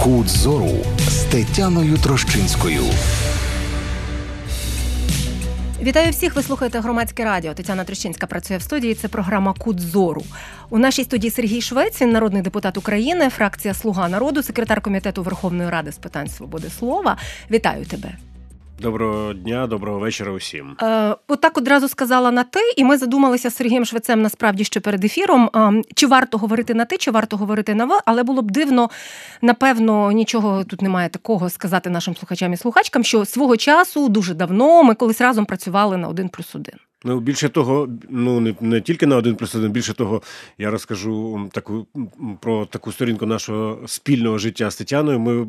Кут зору з Тетяною Трощинською. Вітаю всіх, ви слухаєте Громадське радіо. Тетяна Трощинська працює в студії, це програма «Кут зору». У нашій студії Сергій Швець, народний депутат України, фракція «Слуга народу», секретар Комітету Верховної Ради з питань свободи слова. Вітаю тебе. Доброго дня, доброго вечора усім. Отак одразу сказала на «ти», і ми задумалися з Сергієм Швецем насправді ще перед ефіром, чи варто говорити на «ти», чи варто говорити на «ви», але було б дивно, напевно, нічого тут немає такого сказати нашим слухачам і слухачкам, що свого часу, дуже давно, ми колись разом працювали на 1+1. Ну, більше того, не тільки на 1+1, більше того, я розкажу про таку сторінку нашого спільного життя з Тетяною. Ми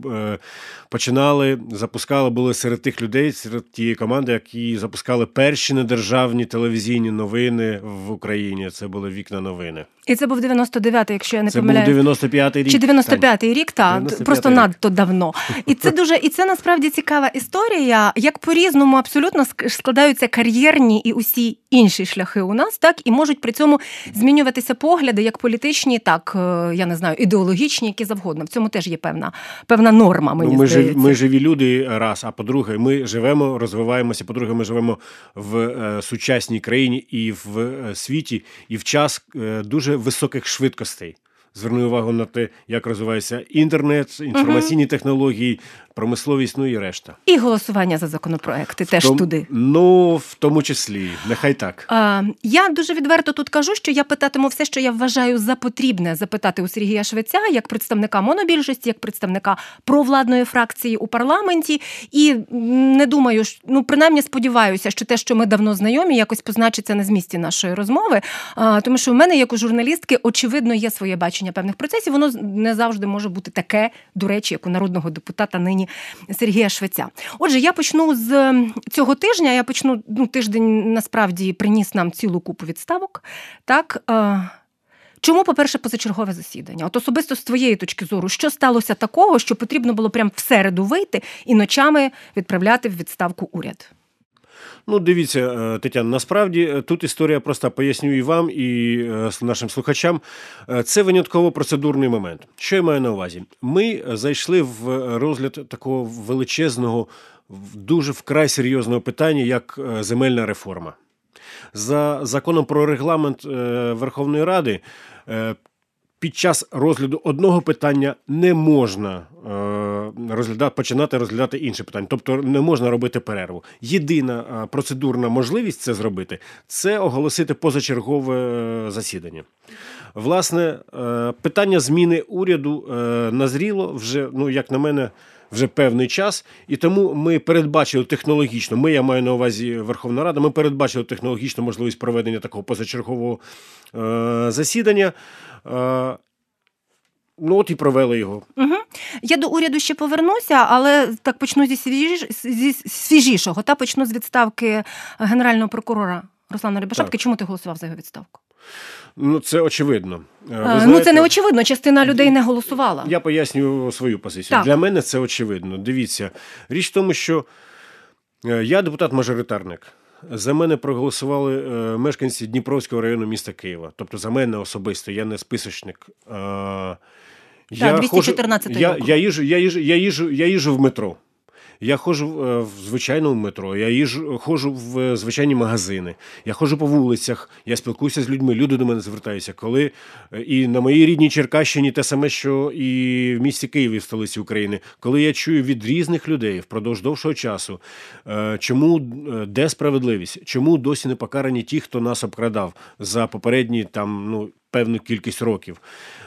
запускали, були серед тих людей, серед тієї команди, які запускали перші недержавні телевізійні новини в Україні. Це були «Вікна новини». І це був 99-й, якщо я не помиляюсь. Це був 95-й рік. Чи 95-й рік, так, просто надто давно. І це насправді цікава історія, як по-різному абсолютно складаються кар'єрні і усі інші шляхи у нас, так, і можуть при цьому змінюватися погляди, як політичні, так, я не знаю, ідеологічні, які завгодно. В цьому теж є певна норма, мені здається. Ми живі люди, раз, а по-друге, ми живемо, розвиваємося, по-друге, ми живемо в сучасній країні і в світі, і в час дуже високих швидкостей. Зверну увагу на те, як розвивається інтернет, інформаційні технології, промисловість, ну і решта. І голосування за законопроекти теж туди. Ну, в тому числі. Нехай так. Я дуже відверто тут кажу, що я питатиму все, що я вважаю за потрібне запитати у Сергія Швеця, як представника монобільшості, як представника провладної фракції у парламенті. І не думаю, принаймні сподіваюся, що те, що ми давно знайомі, якось позначиться на змісті нашої розмови. Тому що в мене, як у журналістки, очевидно, є своє бачення певних процесів. Воно не завжди може бути таке, до речі, як у народного депутата нині Сергія Швеця. Отже, я почну з цього тижня. Тиждень насправді приніс нам цілу купу відставок. Так, чому, по-перше, позачергове засідання? От особисто з твоєї точки зору, що сталося такого, що потрібно було прямо в середу вийти і ночами відправляти в відставку уряд? Ну, дивіться, Тетяна, насправді тут історія проста, поясню і вам, і нашим слухачам. Це винятково процедурний момент. Що я маю на увазі? Ми зайшли в розгляд такого величезного, дуже вкрай серйозного питання, як земельна реформа. За законом про регламент Верховної Ради під час розгляду одного питання не можна починати розглядати інше питання. Тобто не можна робити перерву. Єдина процедурна можливість це зробити – це оголосити позачергове засідання. Власне, питання зміни уряду назріло вже, як на мене, вже певний час, і тому ми передбачили технологічно, я маю на увазі Верховна Рада, ми передбачили технологічну можливість проведення такого позачергового засідання. От і провели його. Угу. Я до уряду ще повернуся, але так почну зі свіжішого. Почну з відставки генерального прокурора Руслана Рябошапки. Чому ти голосував за його відставку? Це очевидно. Це не очевидно, частина людей не голосувала. Я поясню свою позицію. Так. Для мене це очевидно. Дивіться, річ в тому, що я депутат-мажоритарник. За мене проголосували мешканці Дніпровського району міста Києва. Тобто за мене особисто, я не списочник. 214 округ. Я їжджу в метро. Я ходжу в звичайному метро, ходжу в звичайні магазини, я ходжу по вулицях, я спілкуюся з людьми, люди до мене звертаються. Коли і на моїй рідній Черкащині те саме, що і в місті Києві, в столиці України, коли я чую від різних людей впродовж довшого часу, де справедливість, чому досі не покарані ті, хто нас обкрадав за попередні певну кількість років.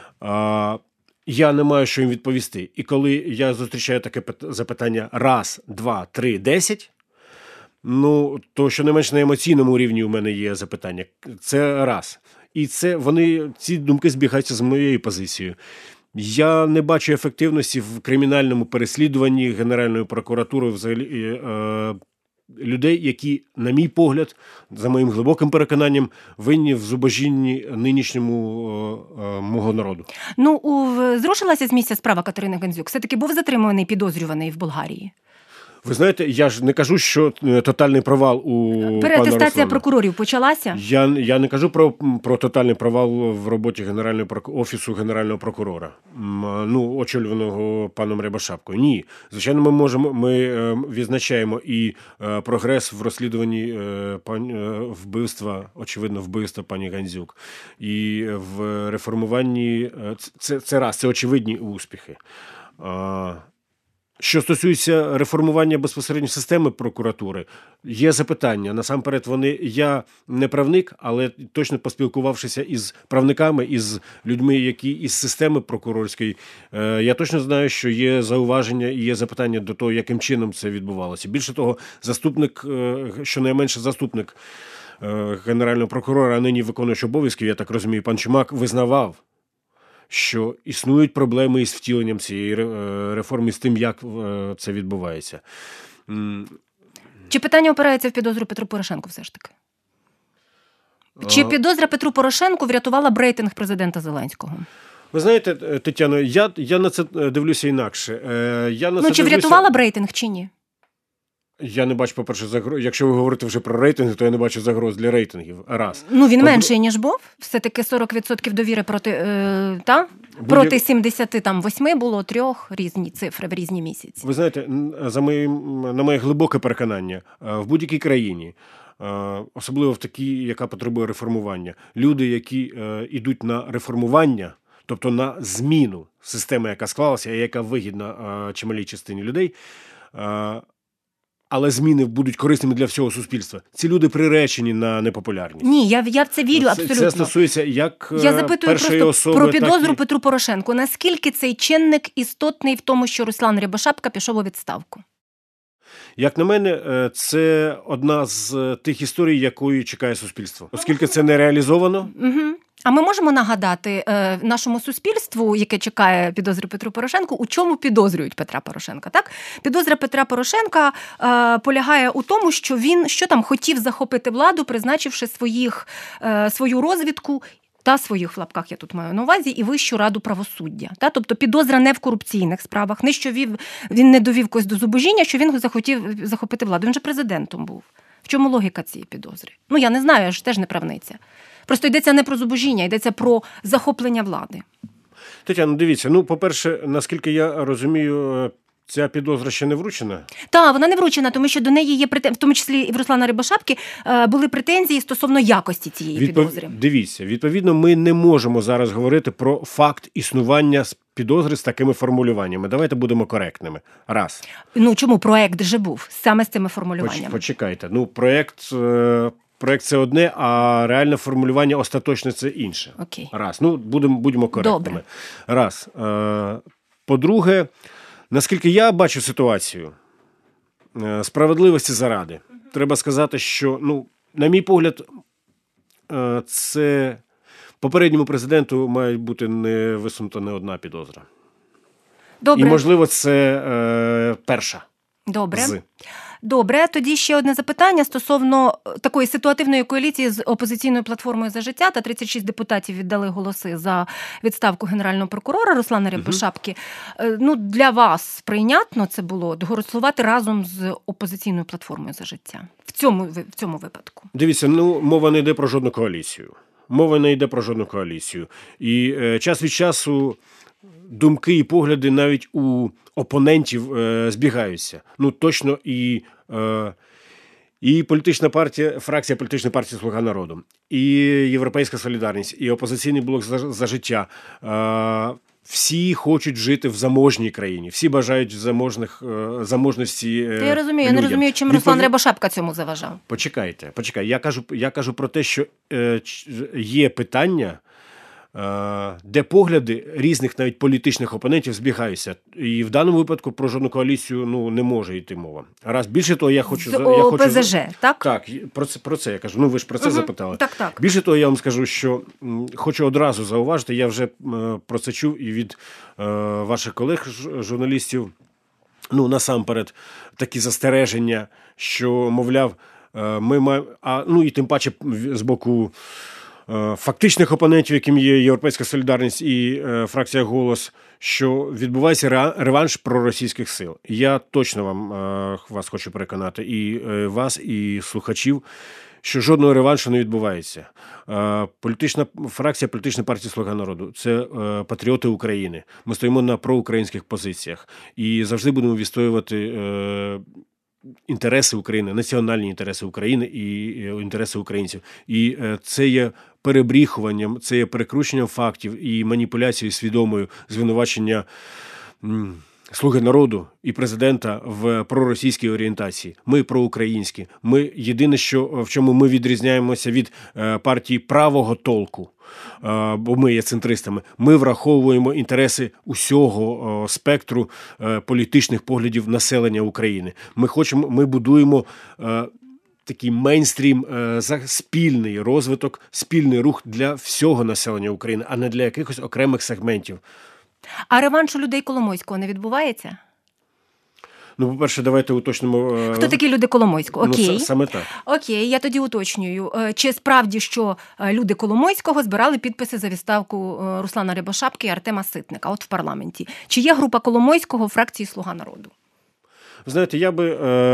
Я не маю що їм відповісти. І коли я зустрічаю таке запитання 1, 2, 3, 10, то щонайменш на емоційному рівні у мене є запитання. Це раз. І ці думки збігаються з моєю позицією. Я не бачу ефективності в кримінальному переслідуванні Генеральною прокуратурою взагалі людей, які, на мій погляд, за моїм глибоким переконанням, винні в зубожінні нинішньому мого народу. Зрушилася з місця справа Катерини Гандзюк. Все-таки був затриманий підозрюваний в Болгарії? Ви знаєте, я ж не кажу, що тотальний провал у пана Переатестація Руслана. прокурорів почалася? Я не кажу про тотальний провал в роботі Офісу Генерального прокурора, очолюваного паном Рябошапкою. Ні. Звичайно, ми відзначаємо і прогрес в розслідуванні вбивства пані Гандзюк. І в реформуванні, це очевидні успіхи. Що стосується реформування безпосередньо системи прокуратури, є запитання. Насамперед, я не правник, але точно поспілкувавшися із правниками, із людьми, які із системи прокурорської, я точно знаю, що є зауваження і є запитання до того, яким чином це відбувалося. Більше того, щонайменше заступник генерального прокурора, а нині виконуючий обов'язків, я так розумію, пан Чумак, визнавав, що існують проблеми із втіленням цієї реформи, з тим, як це відбувається. Чи питання опирається в підозру Петру Порошенку все ж таки? Чи підозра Петру Порошенку врятувала б рейтинг президента Зеленського? Ви знаєте, Тетяно, я на це дивлюся інакше. Чи врятувала б рейтинг, чи ні? Я не бачу, по-перше, загроз. Якщо ви говорите вже про рейтинги, то я не бачу загроз для рейтингів. Раз. Він менший, ніж був. Все-таки 40% довіри проти 78 було 3 різні цифри в різні місяці. Ви знаєте, на моє глибоке переконання, в будь-якій країні, особливо в такій, яка потребує реформування, люди, які йдуть на реформування, тобто на зміну системи, яка склалася, і яка вигідна чималій частині людей, але зміни будуть корисними для всього суспільства. Ці люди приречені на непопулярність. Ні, я в це вірю абсолютно. Це стосується як я запитую першої просто особи, про підозру так і... Петру Порошенку. Наскільки цей чинник істотний в тому, що Руслан Рябошапка пішов у відставку? Як на мене, це одна з тих історій, якої чекає суспільство. Оскільки це не реалізовано. Угу. А ми можемо нагадати нашому суспільству, яке чекає підозри Петру Порошенку, у чому підозрюють Петра Порошенка, так? Підозра Петра Порошенка полягає у тому, що він хотів захопити владу, призначивши свою розвідку та своїх, в лапках я тут маю на увазі, і Вищу раду правосуддя. Тобто підозра не в корупційних справах, не що він не довів когось до зубожіння, що він захотів захопити владу. Він же президентом був. В чому логіка цієї підозри? Я не знаю, я ж теж не правниця. Просто йдеться не про зубожіння, йдеться про захоплення влади. Тетяно, дивіться, по-перше, наскільки я розумію, ця підозра ще не вручена? Так, вона не вручена, тому що до неї є претензії, в тому числі і в Руслана Рябошапки, були претензії стосовно якості цієї підозри. Дивіться, відповідно, ми не можемо зараз говорити про факт існування підозри з такими формулюваннями. Давайте будемо коректними. Раз. Чому проект же був саме з цими формулюваннями? Почекайте. Проект – це одне, а реальне формулювання остаточне – це інше. Окей. Раз. Будемо коректними. Добре. Раз. По-друге, наскільки я бачу ситуацію, справедливості заради, треба сказати, що, на мій погляд, це попередньому президенту має бути не висунута не одна підозра. Добре. І, можливо, це перша. Добре. Добре, тоді ще одне запитання стосовно такої ситуативної коаліції з опозиційною платформою «За життя», та 36 депутатів віддали голоси за відставку генерального прокурора Руслана Рябошапки. Для вас прийнятно це було голосувати разом з опозиційною платформою «За життя» в цьому випадку? Дивіться, мова не йде про жодну коаліцію. Мова не йде про жодну коаліцію. І час від часу думки і погляди навіть у опонентів збігаються. Точно і політична партія, фракція політичної партії «Слуга народу», і «Європейська солідарність», і опозиційний блок «За життя». Всі хочуть жити в заможній країні, всі бажають заможності Я розумію, я не розумію, чим Руслан Рябошапка цьому заважав. Почекайте. Я кажу про те, що є питання, де погляди різних навіть політичних опонентів збігаються. І в даному випадку про жодну коаліцію не може йти мова. Раз. Більше того, я хочу... ОПЗЖ, так? Так, про це я кажу. Ви ж про це запитали. Так. Більше того, я вам скажу, що хочу одразу зауважити, я вже про це чув і від ваших колег-журналістів, насамперед, такі застереження, що, мовляв, ми маємо... і тим паче з боку фактичних опонентів, яким є Європейська солідарність і фракція «Голос», що відбувається реванш проросійських сил. Я точно вас хочу переконати, і вас, і слухачів, що жодного реваншу не відбувається. Політична фракція політичної партії «Слуга народу» – це патріоти України. Ми стоїмо на проукраїнських позиціях і завжди будемо відстоювати інтереси України, національні інтереси України і інтереси українців. І це є перебріхуванням, це є перекрученням фактів і маніпуляцією свідомою звинувачення «Слуги народу» і президента в проросійській орієнтації. Ми проукраїнські. Ми єдине, в чому ми відрізняємося від партії правого толку, бо ми є центристами, ми враховуємо інтереси усього спектру політичних поглядів населення України. Ми будуємо такий мейнстрім за спільний розвиток, спільний рух для всього населення України, а не для якихось окремих сегментів. А реванш у людей Коломойського не відбувається? Ну, по-перше, давайте уточнимо. Хто такі люди Коломойського? Окей. Ну, саме так. Окей, я тоді уточнюю. Чи справді, що люди Коломойського збирали підписи за відставку Руслана Рябошапки і Артема Ситника от в парламенті? Чи є група Коломойського в фракції «Слуга народу»? Знаєте, я би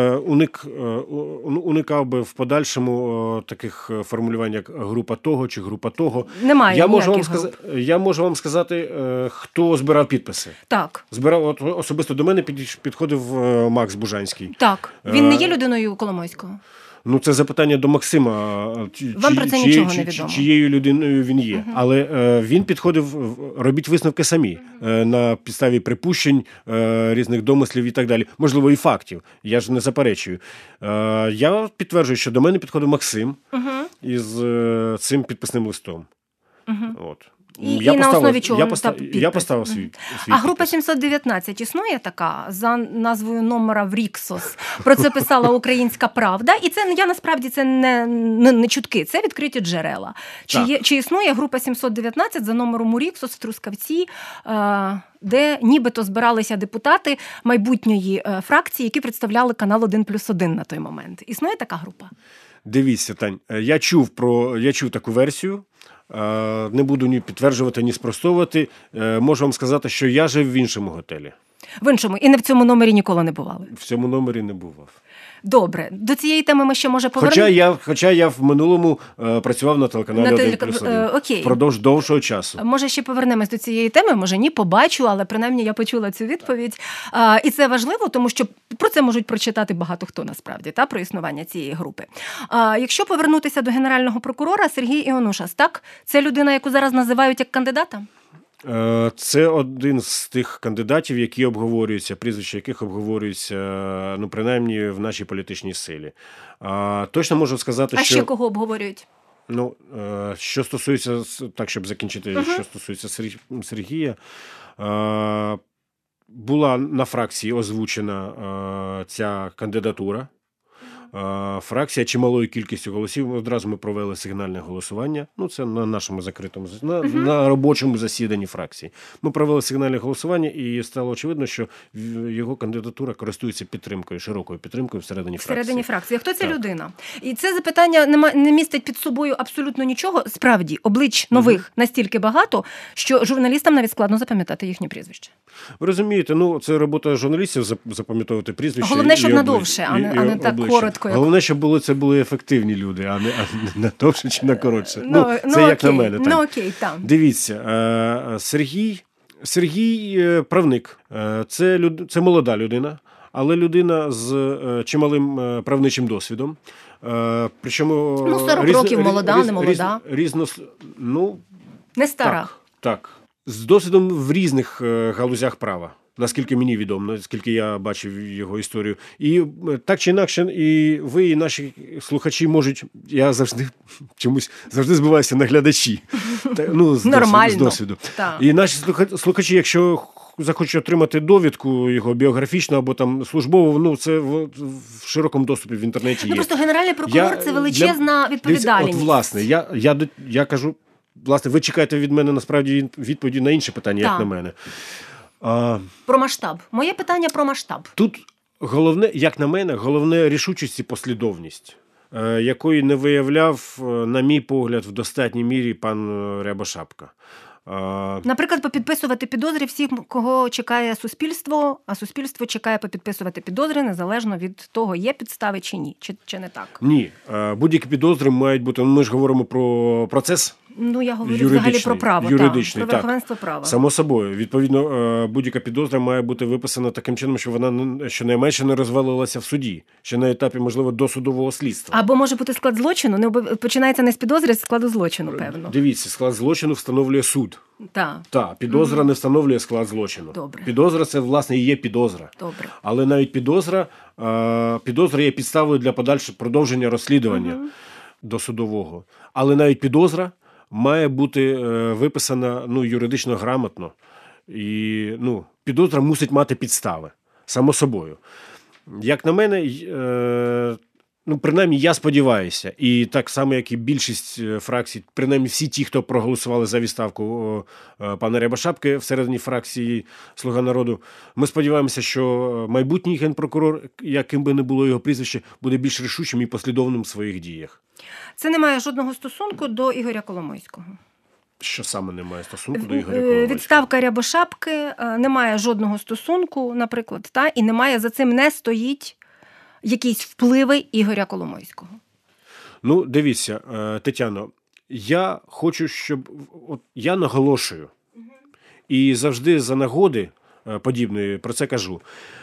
уникав би в подальшому таких формулювань, як група того чи група того. Немає Я можу вам сказати, хто збирав підписи. Так. Особисто до мене підходив Макс Бужанський. Так. Він не є людиною Коломойського? Ну, це запитання до Максима. Вам про це нічого не відомо. Чиєю людиною він є. Але він підходив, робіть висновки самі, на підставі припущень, різних домислів і так далі. Можливо, і фактів. Я ж не заперечую. Я підтверджую, що до мене підходив Максим із цим підписним листом. От. На основі чого я поставив свій А група 719 існує така за назвою номера в Ріксос? Про це писала «Українська правда». І це, насправді, це не чутки, це відкриті джерела. Чи існує група 719 за номером у Ріксос в Трускавці, де нібито збиралися депутати майбутньої фракції, які представляли канал 1+1 на той момент? Існує така група? Дивіться, Тань, я чув таку версію. Не буду ні підтверджувати, ні спростовувати. Можу вам сказати, що я жив в іншому готелі. В іншому? І не в цьому номері ніколи не бували? В цьому номері не бував. Добре. До цієї теми ми ще, може, повернемо? Хоча я в минулому працював на телеканалі 1+1. Окей. Впродовж довшого часу. Може, ще повернемось до цієї теми, може, ні, побачу, але принаймні я почула цю відповідь. І це важливо, тому що про це можуть прочитати багато хто насправді, про існування цієї групи. Якщо повернутися до генерального прокурора, Сергій Іонушас, так? Це людина, яку зараз називають як кандидата? Це один з тих кандидатів, які обговорюються, прізвища яких обговорюються, принаймні, в нашій політичній силі. Точно можу сказати, що... А ще кого обговорюють? Що стосується, так, щоб закінчити, що стосується Сергія, була на фракції озвучена ця кандидатура. Фракція чималою кількістю голосів. Одразу ми провели сигнальне голосування. Це на нашому закритому, на робочому засіданні фракції. Ми провели сигнальне голосування і стало очевидно, що його кандидатура користується підтримкою, широкою підтримкою всередині фракції. Хто ця людина? І це запитання не містить під собою абсолютно нічого. Справді, облич нових настільки багато, що журналістам навіть складно запам'ятати їхнє прізвище. Ви розумієте, це робота журналістів запам'ятовувати прізвище. Головне, щоб надовше, а не так коротко. Головне, щоб це були ефективні люди, а не на довше чи на коротше. Це як на мене. Окей, там. Дивіться, Сергій правник. Це молода людина, але людина з чималим правничим досвідом. Причому 40 років молода, не молода. Не стара. Так. З досвідом в різних галузях права. Наскільки мені відомо, наскільки я бачив його історію. І так чи інакше, і ви, і наші слухачі можуть, я завжди збиваюся на глядачі. З досвіду. Так. І наші слухачі, якщо захочуть отримати довідку його біографічну або там службову, це в широкому доступі в інтернеті є. Просто генеральний прокурор – це величезна відповідальність. Власне, я кажу, ви чекаєте від мене, насправді, відповіді на інше питання, як на мене. Про масштаб. Моє питання про масштаб. Тут головне, як на мене, рішучість і послідовність. якої не виявляв, на мій погляд, в достатній мірі пан Рябошапка. Наприклад, попідписувати підозри всіх, кого чекає суспільство, а суспільство чекає попідписувати підозри незалежно від того, є підстави чи ні, чи не так? Ні. Будь-які підозри мають бути, ми ж говоримо про процес. Ну, я говорю взагалі про право, про верховенство права. Само собою. Відповідно, будь-яка підозра має бути виписана таким чином, що вона щонайменше не розвалилася в суді, ще на етапі, можливо, досудового слідства. Або може бути склад злочину, починається не з підозри, а з складу злочину, певно. Дивіться, склад злочину встановлює суд. Так, підозра не встановлює склад злочину. Добре. Підозра – це, власне, і є підозра. Добре. Але навіть підозра є підставою для подальшого продовження розслідування досудового. Але навіть підозра має бути виписана юридично грамотно. І підозра мусить мати підстави, само собою. Як на мене, принаймні я сподіваюся, і так само, як і більшість фракцій, принаймні всі ті, хто проголосували за відставку пана Рябошапки всередині фракції «Слуга народу», ми сподіваємося, що майбутній генпрокурор, яким би не було його прізвище, буде більш рішучим і послідовним в своїх діях. Це не має жодного стосунку до Ігоря Коломойського? Що саме не має стосунку до Ігоря Коломойського? Відставка Рябошапки не має жодного стосунку, наприклад, і немає, за цим не стоїть якісь впливи Ігоря Коломойського. Дивіться, Тетяно, я хочу, щоб... я наголошую, і завжди за нагоди подібної про це кажу.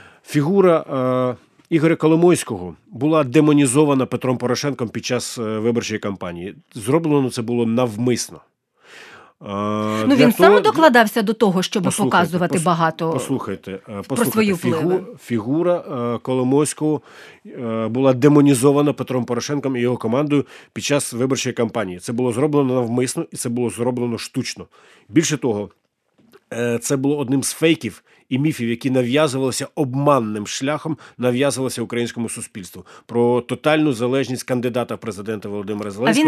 Фігура Ігоря Коломойського була демонізована Петром Порошенком під час виборчої кампанії. Зроблено це було навмисно. Він сам докладався до того, щоб показувати багато про свою впливи. Фігура Коломойського була демонізована Петром Порошенком і його командою під час виборчої кампанії. Це було зроблено навмисно і це було зроблено штучно. Більше того, це було одним з фейків і міфів, які нав'язувалися обманним шляхом, нав'язувалися українському суспільству. Про тотальну залежність кандидата в президенти Володимира Зеленського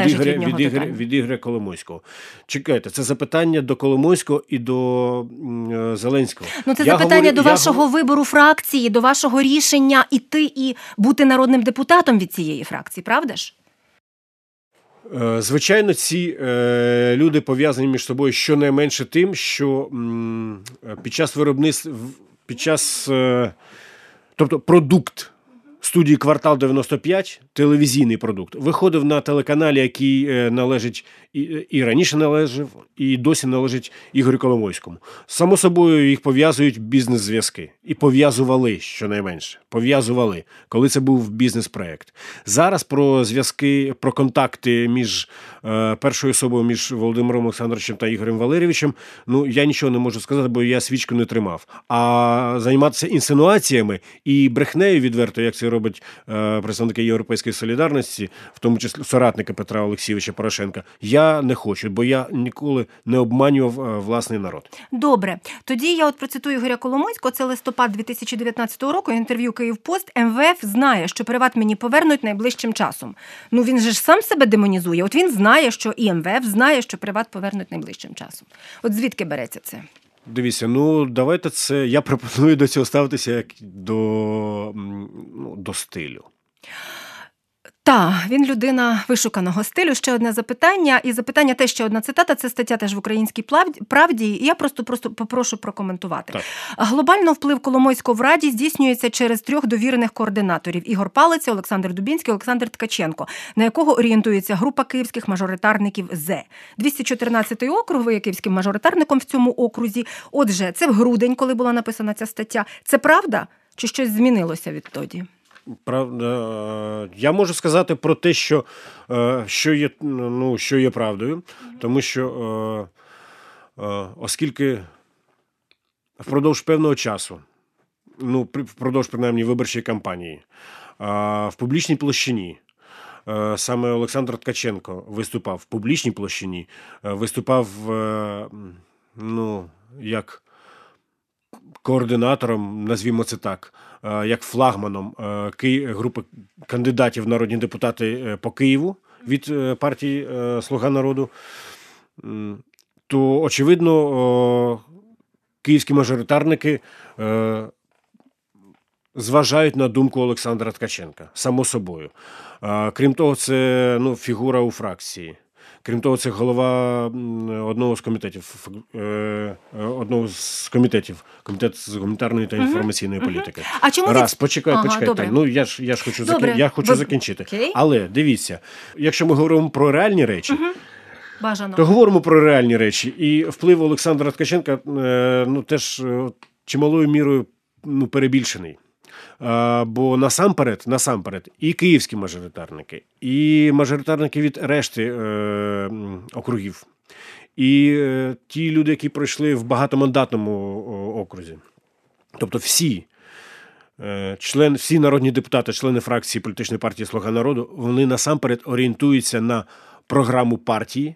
від Ігоря Коломойського. Чекайте, це запитання до Коломойського і до Зеленського. Це запитання до вашого вибору фракції, до вашого рішення іти і бути народним депутатом від цієї фракції, правда ж? Звичайно, ці люди пов'язані між собою щонайменше тим, що під час виробництва, тобто продукт студії «Квартал 95», телевізійний продукт, виходив на телеканалі, який належить і раніше належав, і досі належить Ігорю Коломойському. Само собою їх пов'язують бізнес-зв'язки. І пов'язували, щонайменше. Пов'язували, коли це був бізнес-проєкт. Зараз про зв'язки, про контакти між першою особою, між Володимиром Олександровичем та Ігорем Валерійовичем, я нічого не можу сказати, бо я свічку не тримав. А займатися інсинуаціями і брехнею відверто, як це робить представники Європейської солідарності, в тому числі соратники Петра Олексійовича Порошенка, я не хочу, бо я ніколи не обманював власний народ. Добре. Тоді я процитую Ігоря Коломойського, це листопад 2019 року, інтерв'ю «Київпост». МВФ знає, що «Приват» мені повернуть найближчим часом. Він же ж сам себе демонізує. Він знає, що і МВФ знає, що «Приват» повернуть найближчим часом. Звідки береться це? Дивіться, давайте це, я пропоную до цього ставитися як до стилю. Так, він людина вишуканого стилю. Ще одне запитання. І запитання теж ще одна цитата. Це стаття теж в «Українській правді». І я просто попрошу прокоментувати. Так. Глобально вплив Коломойського в Раді здійснюється через 3 довірених координаторів. Ігор Палиця, Олександр Дубінський, Олександр Ткаченко, на якого орієнтується група київських мажоритарників ЗЕ. 214-й округ, ви є київським мажоритарником в цьому окрузі. Отже, це в грудень, коли була написана ця стаття. Це правда? Чи щось змінилося відтоді? Правда, я можу сказати про те, що є правдою, тому що оскільки впродовж певного часу, впродовж принаймні виборчої кампанії, в публічній площині саме Олександр Ткаченко виступав в публічній площині, виступав як координатором, назвімо це так, як флагманом групи кандидатів в народні депутати по Києву від партії «Слуга народу», то, очевидно, київські мажоритарники зважають на думку Олександра Ткаченка, само собою. Крім того, це фігура у фракції. Крім того, це голова одного з комітетів, комітет з гуманітарної та інформаційної політики. А чому Почекай. Добре. Я ж хочу закінчити. Окей. Але дивіться, якщо ми говоримо про реальні речі, Бажано. то говоримо про реальні речі. І вплив Олександра Ткаченка теж чималою мірою перебільшений. Бо насамперед і київські мажоритарники, і мажоритарники від решти округів, і ті люди, які пройшли в багатомандатному окрузі. Тобто всі народні депутати, члени фракції політичної партії «Слуга народу», вони насамперед орієнтуються на програму партії,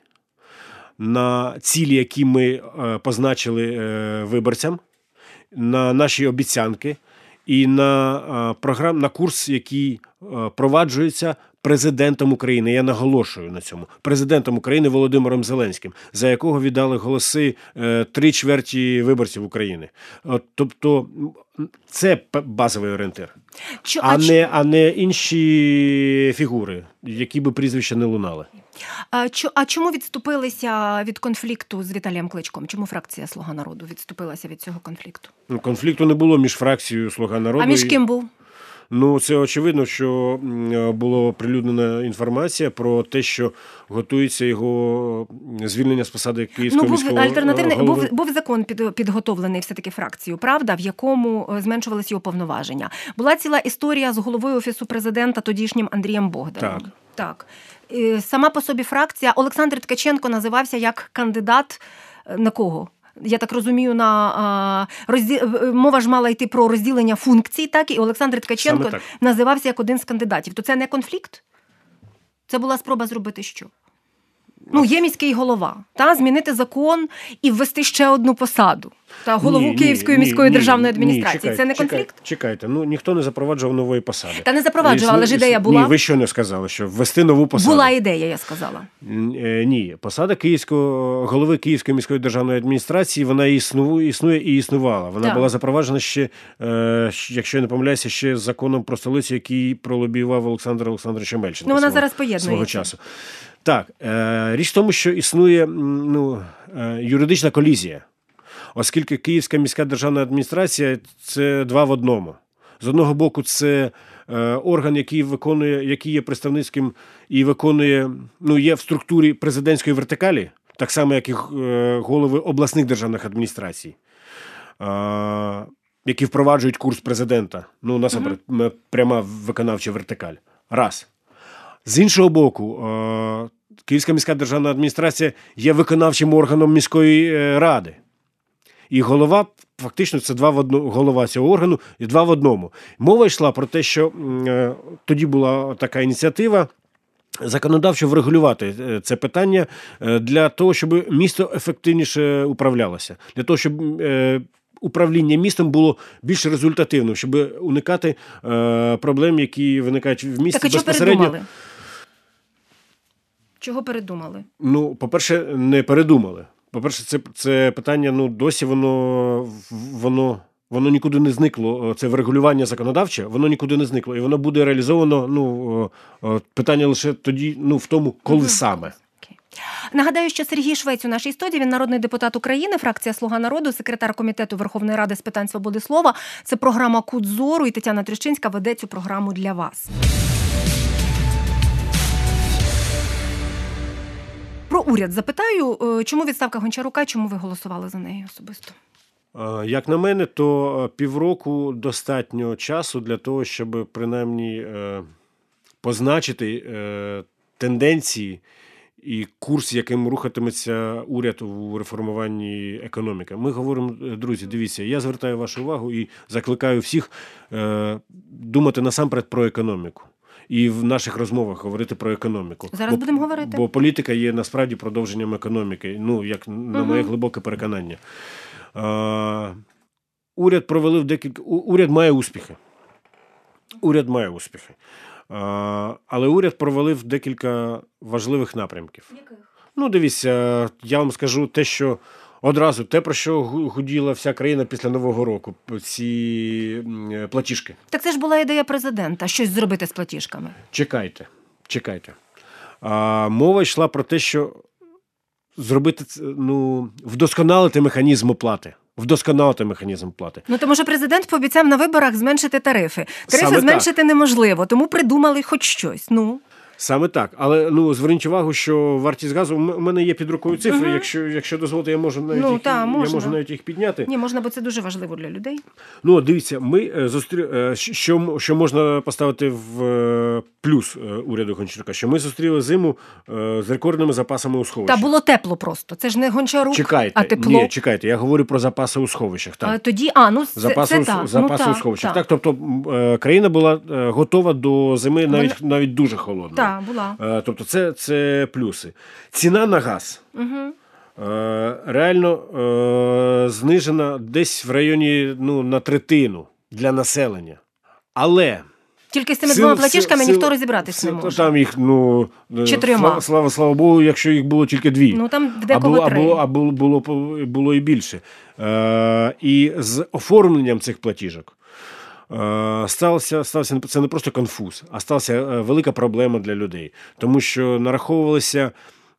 на цілі, які ми позначили виборцям, на наші обіцянки, і на курс, який впроваджується президентом України. Я наголошую на цьому. Президентом України Володимиром Зеленським, за якого віддали голоси 3/4 виборців України. Тобто це базовий орієнтир. А не інші фігури, які би прізвища не лунали. А чому відступилися від конфлікту з Віталієм Кличком? Чому фракція «Слуга народу» відступилася від цього конфлікту? Конфлікту не було між фракцією «Слуга народу». А між ким був? Це очевидно, що була оприлюднена інформація про те, що готується його звільнення з посади Київського міського голови. Був закон підготовлений все-таки фракцією, правда, в якому зменшувалися його повноваження. Була ціла історія з головою Офісу президента тодішнім Андрієм Богданом. Так. Сама по собі фракція. Олександр Ткаченко називався як кандидат на кого? Я так розумію, мова ж мала йти про розділення функцій, так? І Олександр Ткаченко називався як один з кандидатів. То це не конфлікт? Це була спроба зробити що? Є міський голова, змінити закон і ввести ще одну посаду. Голову Київської міської державної адміністрації. Це не конфлікт? Чекайте, ніхто не запроваджував нової посади. Та не запроваджував, але ж ідея була. Ні, ви що не сказали, що ввести нову посаду. Була ідея, я сказала. Ні, посада голови Київської міської державної адміністрації, вона існує і існувала. Вона була запроваджена ще, якщо я не помиляюся, ще з законом про столицю, який пролобіював Олександр Олександрович Омельченко. Вона зараз поєднується. Свого часу. Так, річ в тому, що існує юридична колізія. Оскільки Київська міська державна адміністрація – це два в одному. З одного боку, це орган, який є представницьким і виконує, є в структурі президентської вертикалі, так само, як і голови обласних державних адміністрацій, які впроваджують курс президента. Насамперед, пряма виконавча вертикаль. Раз. З іншого боку, Київська міська державна адміністрація є виконавчим органом міської ради. І голова, фактично, це голова цього органу і два в одному. Мова йшла про те, що тоді була така ініціатива законодавчо врегулювати це питання для того, щоб місто ефективніше управлялося. Для того, щоб управління містом було більш результативним, щоб уникати проблем, які виникають в місті безпосередньо. Передумали? Чого передумали? По-перше, не передумали. По-перше, це питання, досі воно нікуди не зникло. Це врегулювання законодавче, воно нікуди не зникло. І воно буде реалізовано, питання лише тоді, в тому, коли саме. Нагадаю, що Сергій Швець у нашій студії, він народний депутат України, фракція «Слуга народу», секретар Комітету Верховної Ради з питань свободи слова. Це програма «Кут зору», і Тетяна Трещинська веде цю програму для вас. Про уряд запитаю, чому відставка Гончарука, чому ви голосували за неї особисто? Як на мене, то півроку достатньо часу для того, щоб принаймні позначити тенденції і курс, яким рухатиметься уряд у реформуванні економіки. Ми говоримо, друзі, дивіться, я звертаю вашу увагу і закликаю всіх думати насамперед про економіку. І в наших розмовах говорити про економіку. Зараз будемо говорити. Бо політика є насправді продовженням економіки, як на моє глибоке переконання. Уряд має успіхи. Але уряд провалив декілька важливих напрямків. Яких? Дивіться, я вам скажу те, що Одразу те, про що гуділа вся країна після Нового року, ці платіжки. Так це ж була ідея президента, щось зробити з платіжками. Чекайте. Мова йшла про те, що зробити, вдосконалити механізм оплати. Ну, тому що президент пообіцяв на виборах зменшити тарифи. Тарифи зменшити неможливо, тому придумали хоч щось. Саме так. Але зверніть увагу, що вартість газу, у мене є під рукою цифри, якщо дозволите, я можу навіть їх підняти. Ні, можна, бо це дуже важливо для людей. Дивіться, ми що можна поставити в плюс уряду Гончарука, що ми зустріли зиму з рекордними запасами у сховищах. Та було тепло просто. Це ж не Гончарук, а тепло. Ні, чекайте, я говорю про запаси у сховищах. Так. Запаси у сховищах. Так, тобто країна була готова до зими навіть дуже холодної. Так, була. Тобто це плюси. Ціна на газ реально знижена десь в районі на третину для населення. Але тільки з цими двома платіжками ніхто розібратися не може. Там їх, чи трьома. Слава Богу, якщо їх було тільки дві. Там декого три. Було і більше. І з оформленням цих платіжок стався це не просто конфуз, а стався велика проблема для людей. Тому що нараховувалися,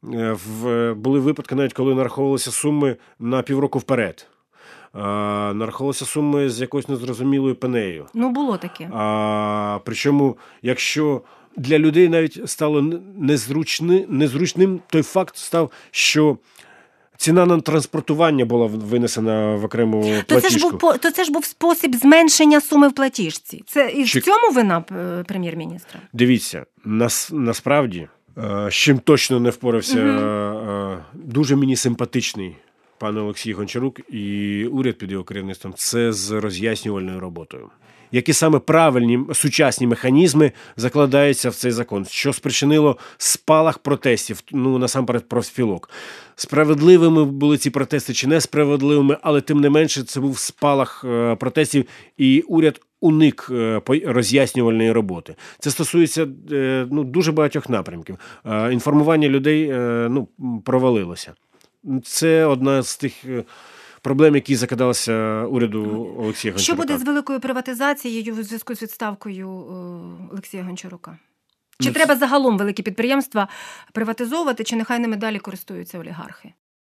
були випадки навіть, коли нараховувалися суми на півроку вперед. Нараховувалися суми з якоюсь незрозумілою пенею. Було таке. Причому, якщо для людей навіть стало незручним той факт став, що ціна на транспортування була винесена в окрему платіжку. То це ж був спосіб зменшення суми в платіжці. Це і в цьому вина прем'єр-міністра? Дивіться, насправді, з чим точно не впорався дуже мені симпатичний пан Олексій Гончарук і уряд під його керівництвом, це з роз'яснювальною роботою. Які саме правильні сучасні механізми закладаються в цей закон, що спричинило спалах протестів, насамперед профспілок. Справедливими були ці протести чи несправедливими, але тим не менше це був спалах протестів, і уряд уник роз'яснювальної роботи. Це стосується дуже багатьох напрямків. Інформування людей провалилося. Це одна з тих проблем, які закидалися уряду Олексія Гончарука. Що буде з великою приватизацією в зв'язку з відставкою Олексія Гончарука? Чи треба загалом великі підприємства приватизовувати, чи нехай ними далі користуються олігархи?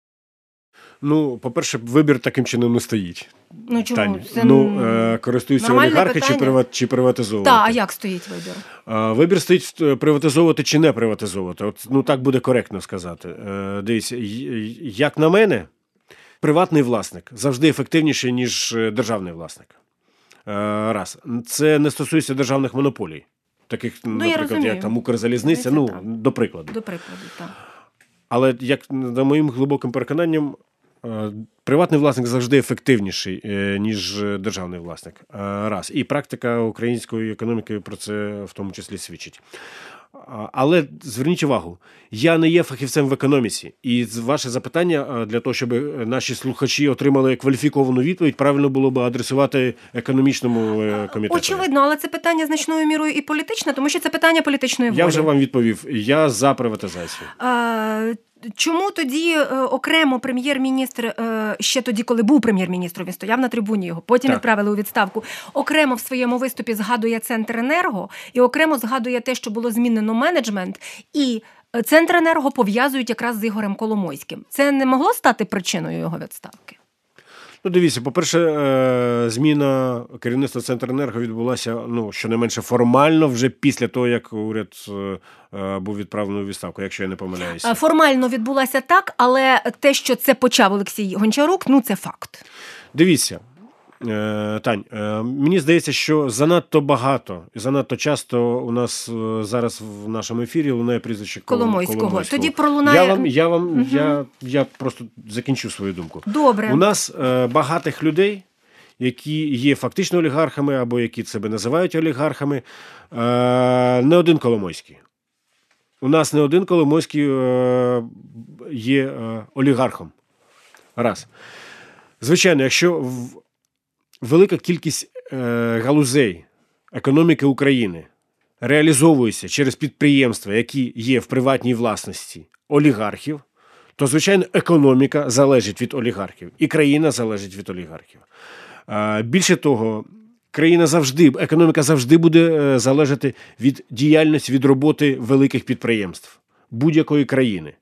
По-перше, вибір таким чином не стоїть. Чому? Користуються олігархи чи приватизовувати? Так, а як стоїть вибір? Вибір стоїть приватизовувати чи не приватизовувати. Так буде коректно сказати. Дивіться, як на мене, приватний власник завжди ефективніший, ніж державний власник. Раз. Це не стосується державних монополій. Таких, наприклад, як там Укрзалізниця, до прикладу. Так. Але, як за моїм глибоким переконанням, приватний власник завжди ефективніший, ніж державний власник. Раз. І практика української економіки про це в тому числі свідчить. Але зверніть увагу, я не є фахівцем в економіці. І ваше запитання, для того, щоб наші слухачі отримали кваліфіковану відповідь, правильно було б адресувати економічному комітету. Очевидно, але це питання значною мірою і політичне, тому що це питання політичної волі. Я вже вам відповів. Я за приватизацію. Чому тоді окремо прем'єр-міністр, ще тоді, коли був прем'єр-міністром, він стояв на трибуні, його потім відправили у відставку, окремо в своєму виступі згадує Центренерго і окремо згадує те, що було змінено менеджмент, і Центренерго пов'язують якраз з Ігорем Коломойським. Це не могло стати причиною його відставки? Дивіться, по-перше, зміна керівництва Центренерго відбулася, щонайменше формально, вже після того, як уряд був відправлений у відставку, якщо я не помиляюся. Формально відбулася так, але те, що це почав Олексій Гончарук, це факт. Дивіться, Тань, мені здається, що занадто багато і занадто часто у нас зараз в нашому ефірі лунає прізвище Коломойського. Тоді пролунає... Я просто закінчу свою думку. Добре. У нас багатих людей, які є фактично олігархами або які себе називають олігархами, не один Коломойський. У нас не один Коломойський є олігархом. Раз. Звичайно, якщо велика кількість галузей економіки України реалізовується через підприємства, які є в приватній власності олігархів, то, звичайно, економіка залежить від олігархів. І країна залежить від олігархів. Більше того, економіка завжди буде залежати від діяльності, від роботи великих підприємств будь-якої країни.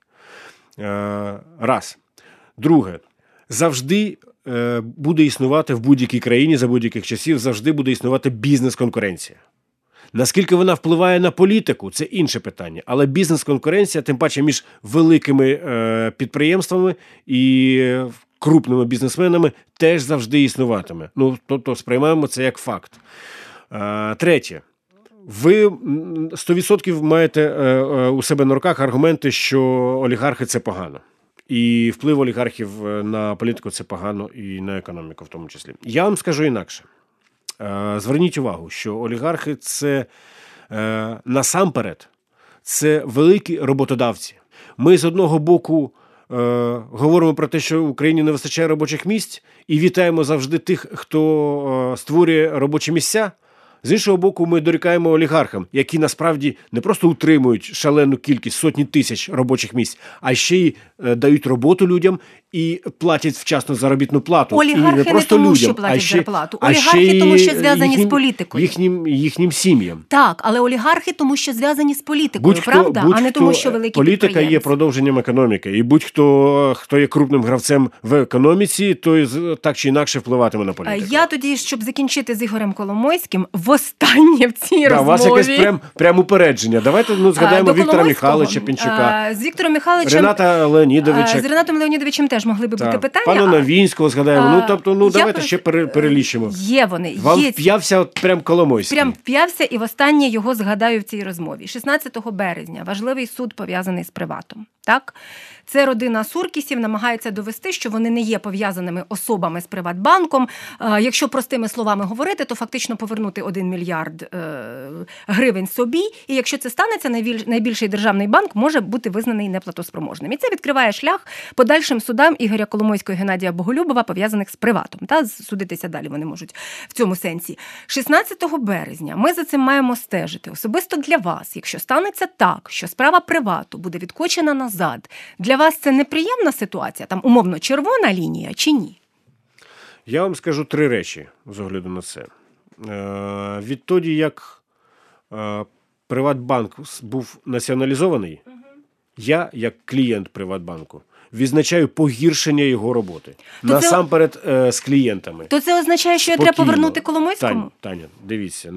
Раз. Друге. Завжди буде існувати в будь-якій країні за будь-яких часів, завжди буде існувати бізнес-конкуренція. Наскільки вона впливає на політику, це інше питання. Але бізнес-конкуренція, тим паче між великими підприємствами і крупними бізнесменами, теж завжди існуватиме. Тобто сприймаємо це як факт. Третє. Ви 100% маєте у себе на руках аргументи, що олігархи – це погано. І вплив олігархів на політику – це погано, і на економіку в тому числі. Я вам скажу інакше. Зверніть увагу, що олігархи – це насамперед, це великі роботодавці. Ми з одного боку говоримо про те, що в Україні не вистачає робочих місць, і вітаємо завжди тих, хто створює робочі місця. З іншого боку, ми дорікаємо олігархам, які насправді не просто утримують шалену кількість, сотні тисяч робочих місць, а ще й дають роботу людям і платять вчасно заробітну плату. Олігархи і не просто не тому, людям, що платять зарплату. а ще Олігархи тому, що зв'язані з політикою. Їхнім сім'ям. Так, але олігархи тому, що зв'язані з політикою, правда? А не тому, що великі політика підприємці. є продовженням економіки. І будь-хто, хто є крупним гравцем в економіці, той так чи інакше впливатиме на політику. Я тоді, щоб закінчити з Ігорем Коломойським, востаннє в цій розмові. У вас якесь прям упередження. Давайте згадаємо Віктора Михайловича Пінчука. З Віктором Михайловичем. Рената Леонідовича. З Ренатом Леонідовичем теж могли би бути питання. Пана Новінського згадаємо. Давайте ще перелічимо. перелічимо. Є вони. Вам є. вп'явся прям Коломойський. Прям вп'явся, і востаннє його згадаю в цій розмові. 16 березня важливий суд, пов'язаний з Приватом. Так? Це родина Суркісів намагається довести, що вони не є пов'язаними особами з Приватбанком. Якщо простими словами говорити, то фактично повернути 1 мільярд гривень собі. І якщо це станеться, найбільший державний банк може бути визнаний неплатоспроможним. І це відкриває шлях подальшим судам Ігоря Коломойського і Геннадія Боголюбова, пов'язаних з Приватом. Та судитися далі вони можуть в цьому сенсі. 16 березня ми за цим маємо стежити. Особисто для вас, якщо станеться так, що справа Привату буде відкочена назад, для вас це неприємна ситуація? Там, умовно, червона лінія чи ні? Я вам скажу 3 речі з огляду на це. Відтоді, як Приватбанк був націоналізований, я, як клієнт Приватбанку, відзначаю погіршення його роботи. Насамперед з клієнтами. То це означає, що Спокійно. треба повернути Коломойському? Таня, дивіться,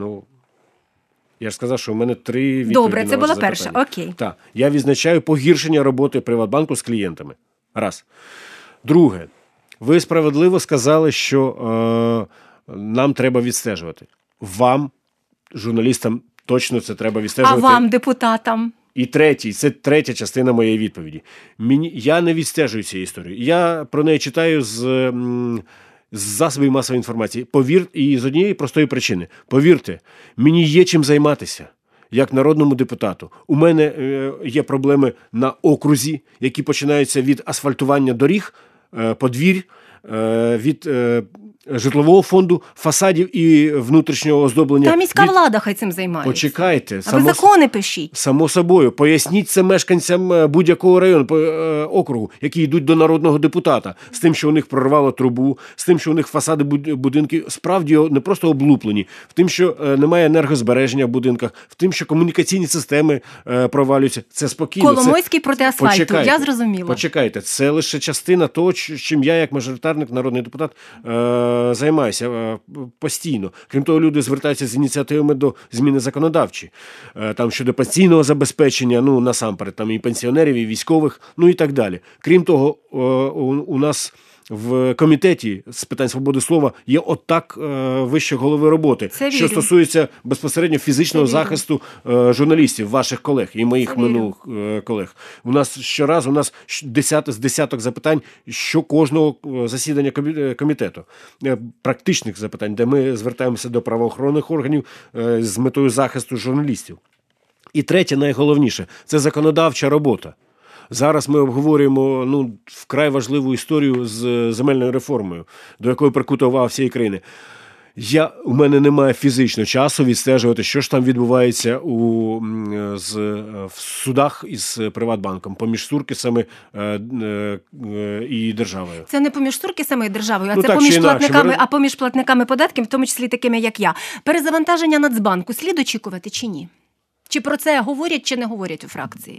я ж сказав, що у мене 3 відповіді. Добре, на це ваше була запитання. перша, окей. Так, я відзначаю погіршення роботи Приватбанку з клієнтами. Раз. Друге, ви справедливо сказали, що нам треба відстежувати. Вам, журналістам, точно це треба відстежувати. А вам, депутатам? І третій, це третя частина моєї відповіді. Я не відстежую цієї історії. Я про неї читаю з засобів масової інформації. І з однієї простої причини. Повірте, мені є чим займатися. Як народному депутату. У мене є проблеми на окрузі, які починаються від асфальтування доріг, подвір'я, від житлового фонду, фасадів і внутрішнього оздоблення. Та міська влада хай цим займається. Почекайте. А ви закони пишіть. Само собою. Поясніть це мешканцям будь-якого району, округу, які йдуть до народного депутата. З тим, що у них прорвало трубу, з тим, що у них фасади будинків справді не просто облуплені, в тим, що немає енергозбереження в будинках, в тим, що комунікаційні системи провалюються. Це спокійно. Коломойський проти асфальту. Почекайте, я зрозуміла. Почекайте. Це лише частина того, чим я, як мажоритарник, народний депутат, займаюся постійно. Крім того, люди звертаються з ініціативами до зміни законодавчі. Там щодо пенсійного забезпечення, насамперед, там і пенсіонерів, і військових, і так далі. Крім того, у нас в комітеті з питань свободи слова є вище голови роботи, що стосується безпосередньо фізичного захисту журналістів, ваших колег і моїх минулих колег. У нас щоразу десяток запитань, що кожного засідання комітету. Практичних запитань, де ми звертаємося до правоохоронних органів з метою захисту журналістів. І третє, найголовніше, це законодавча робота. Зараз ми обговорюємо вкрай важливу історію з земельною реформою, до якої прикута увага всієї країни. У мене немає фізичного часу відстежувати, що ж там відбувається в судах із Приватбанком поміж Суркісами і державою. Це не поміж Суркісами і державою, а Ну, це так поміж чи інакше, платниками, а поміж платниками податків, в тому числі такими, як я. Перезавантаження Нацбанку слід очікувати чи ні? Чи про це говорять, чи не говорять у фракції?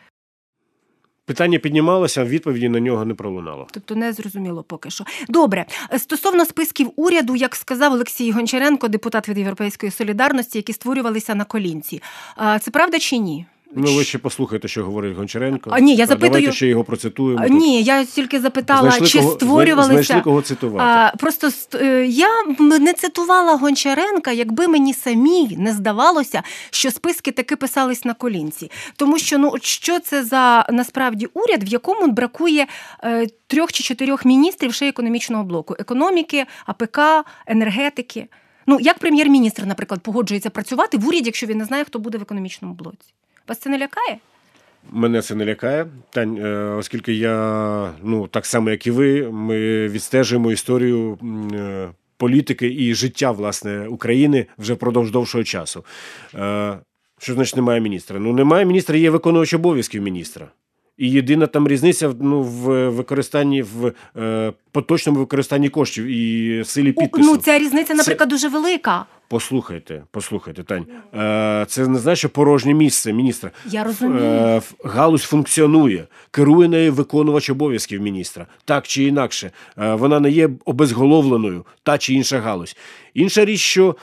Питання піднімалося, відповіді на нього не пролунало. Тобто не зрозуміло поки що. Добре. Стосовно списків уряду, як сказав Олексій Гончаренко, депутат від Європейської солідарності, які створювалися на колінці. Це правда чи ні? Ну, ви ще послухайте, що говорить Гончаренко. Ні, я запитую... Давайте ще його процитуємо. Ні, я тільки запитала, чи створювалися... Знайшли кого цитувати. Просто я не цитувала Гончаренка, якби мені самій не здавалося, що списки таки писались на колінці. Тому що, що це за, насправді, уряд, в якому бракує 3 чи 4 міністрів ще економічного блоку. Економіки, АПК, енергетики. Як прем'єр-міністр, наприклад, погоджується працювати в уряді, якщо він не знає, хто буде в економічному блоці? Вас це не лякає? Мене це не лякає, Тань, оскільки я, так само, як і ви, ми відстежуємо історію політики і життя, власне, України вже впродовж довшого часу. Що значить немає міністра? Немає міністра, є виконувач обов'язків міністра. І єдина там різниця в використанні, в поточному використанні коштів і силі підпису. Ця різниця, наприклад, дуже велика. Послухайте, Тань. Це не значить, що порожнє місце міністра. Я розумію. Галузь функціонує, керує нею виконувач обов'язків міністра. Так чи інакше. Вона не є обезголовленою, та чи інша галузь. Інша річ, що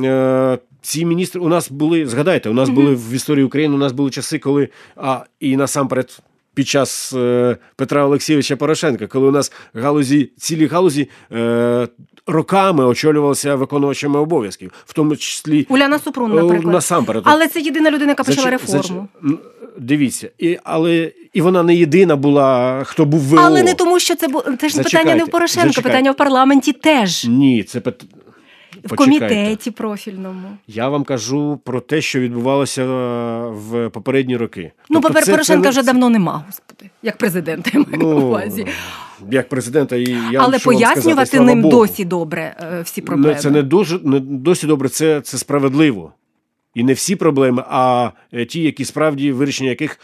ці міністри у нас були, згадайте, були в історії України, у нас були часи, коли, і насамперед, під час Петра Олексійовича Порошенка, коли у нас цілі галузі роками очолювалися виконувачами обов'язків, в тому числі Уляна Супрун, наприклад. Насамперед. Але це єдина людина, яка почала реформу. Дивіться, і вона не єдина була, хто був ВО. Але не тому, що це ж питання не в Порошенка, питання в парламенті теж. Ні, це в комітеті профільному. Я вам кажу про те, що відбувалося в попередні роки. Порошенка вже давно нема, господи, як президента, я маю на увазі. Як президента, і я але пояснювати ним досі добре всі проблеми. Це не досі добре, це справедливо. І не всі проблеми, а ті, які справді вирішення яких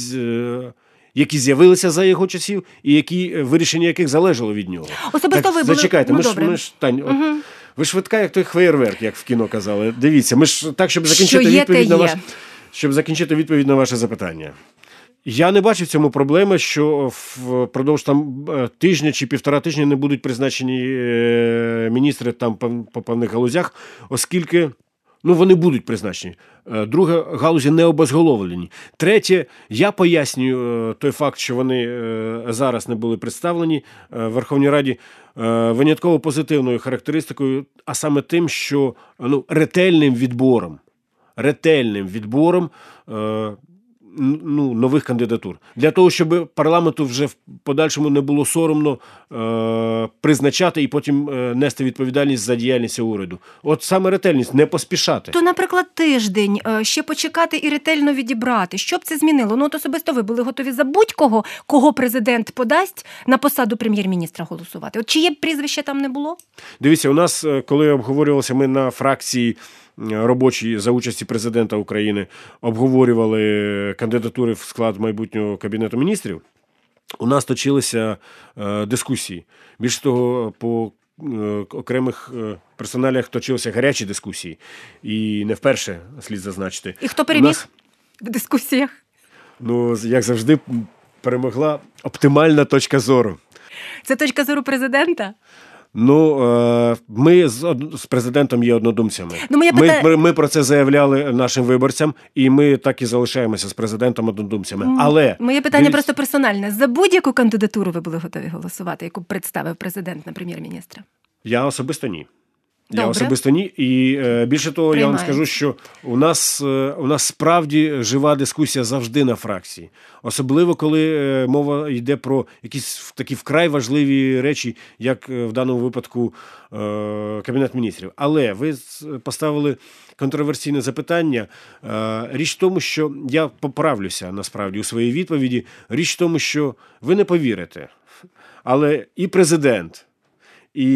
які з'явилися за його часів, і вирішення яких залежало від нього. Особисто ви були... Зачекайте, Тань, ви швидка, як той феєрверк, як в кіно казали. Дивіться, ми ж так, щоб закінчити відповідь на ваше запитання. Я не бачу в цьому проблеми, що впродовж тижня чи 1,5 тижня не будуть призначені міністри там по певних галузях, оскільки вони будуть призначені. Друге, галузі не обезголовлені. Третє, я пояснюю той факт, що вони зараз не були представлені в Верховній Раді винятково позитивною характеристикою, а саме тим, що ретельним відбором нових кандидатур. Для того, щоб парламенту вже в подальшому не було соромно призначати і потім нести відповідальність за діяльність уряду. От саме ретельність, не поспішати. То, наприклад, тиждень, ще почекати і ретельно відібрати. Що б це змінило? От особисто ви були готові за будь-кого, кого президент подасть на посаду прем'єр-міністра голосувати? От чиє прізвище там не було? Дивіться, у нас, коли обговорювалося, ми на фракції робочі за участі президента України обговорювали кандидатури в склад майбутнього Кабінету міністрів, у нас точилися дискусії. Більше того, по окремих персоналіях точилися гарячі дискусії. І не вперше, слід зазначити. І хто переміг в дискусіях? Як завжди, перемогла оптимальна точка зору. Це точка зору президента? Ми з президентом є однодумцями. Ми про це заявляли нашим виборцям, і ми так і залишаємося з президентом однодумцями. Але моє питання просто персональне. За будь-яку кандидатуру ви були готові голосувати, яку представив президент на прем'єр-міністра? Я особисто ні. Добре. І більше того, я вам скажу, що у нас справді жива дискусія завжди на фракції. Особливо, коли мова йде про якісь такі вкрай важливі речі, як в даному випадку Кабінет міністрів. Але ви поставили контроверсійне запитання. Річ в тому, що я поправлюся насправді у своїй відповіді. Річ в тому, що ви не повірите, але і президент, і